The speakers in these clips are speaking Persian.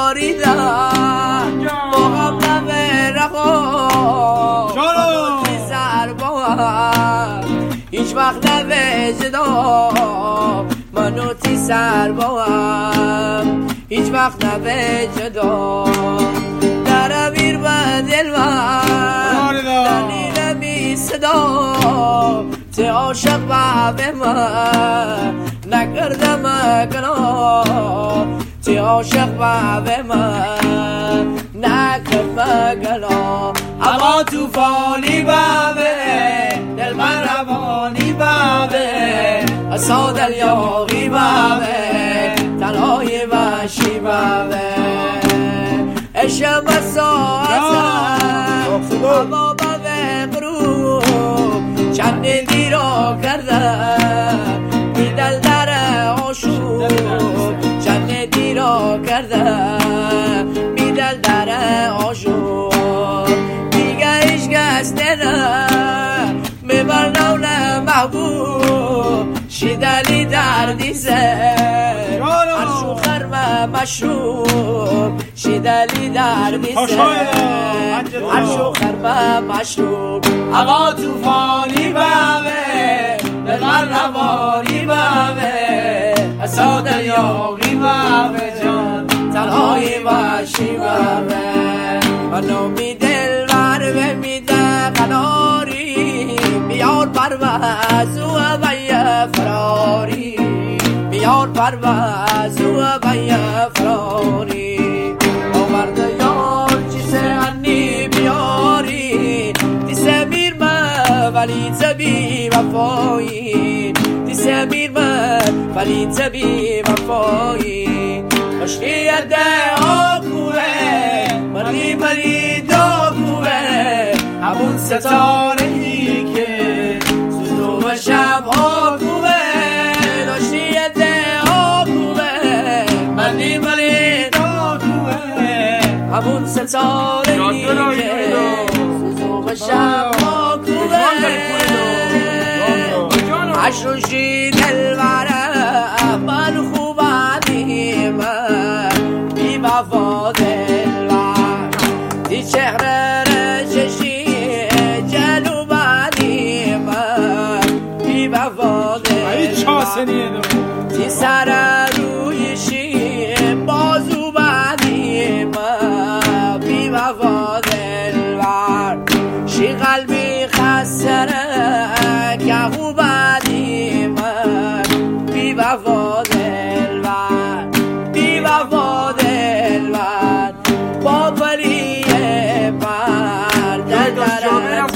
آریدم موقعم رخو منوتی سر باهم هیچ وقت جدا منوتی سر باهم هیچ وقت جدا در امیر و دل من در نیلمی صدا تی عاشق به من نکردم گناه تی عاشق به من نکردم گناه هوا توفانی بابه دل من روانی بابه اصا دل یاغی بابه تنهای وحشی بابه اشم ساعتم هوا بابه غروب چند دیرا کردم بیدل در آشوب چند دیرا کردم بیدل در آشوب دیگه ایش کس نرم میبر نونه محبوب شیدلی دردی زر عرشو خرم مشروب شیدلی دردی زر عرشو خرم مشروب هوا توفانی بابه دلغر روانی بابه اصا دریاغی بابه جان تنهای وحشی بابه منو می دل بر میده قناری بیار پرواز و بیا فراری بیار پرواز و بیا فراری آورد یار چیزه انی بیاری دیسه میر من ولی تبی وفایی دیسه میر من ولی تبی وفایی مشکی یده آکوه مردی مری داکوه همون ستاره ای که سوزو و شب آکوه داشتی یده آکوه مردی مری داکوه همون ستاره ای که سوزو و شب آکوه عشوشی دلوره من خوبانی من بی وفا دلوره دی چهره رششی جلوبانی من بی وفا دلوره دی سر رویشی بازو بانی من بی وفا دلوره شی قلبی خسره که خوبانی من بی وفا دلوره بی وفا دلوره با ولی پر در درم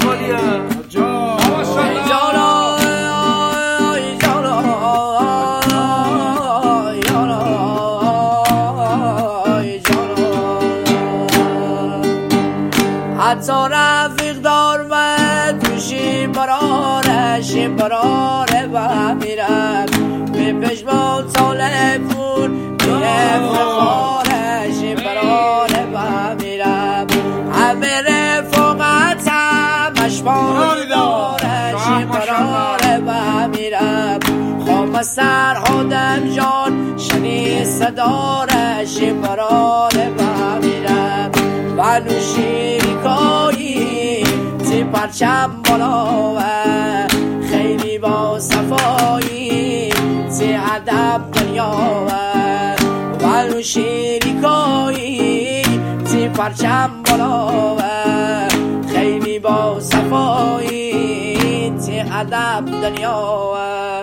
حتی رفیق دار و توشی برارش براره و میرم به پشمان تلفون میره فخارش براره و میرم همه رفاقتم اشبان دارش براره و میرم خام سر خودم جان شنی صدارش براره و میرم و نوشیکایی تی پرچم بالا و خیلی با صفایی تی ادب دنیا و نوشیکایی تی پرچم بالا و خیلی با صفایی تی ادب دنیا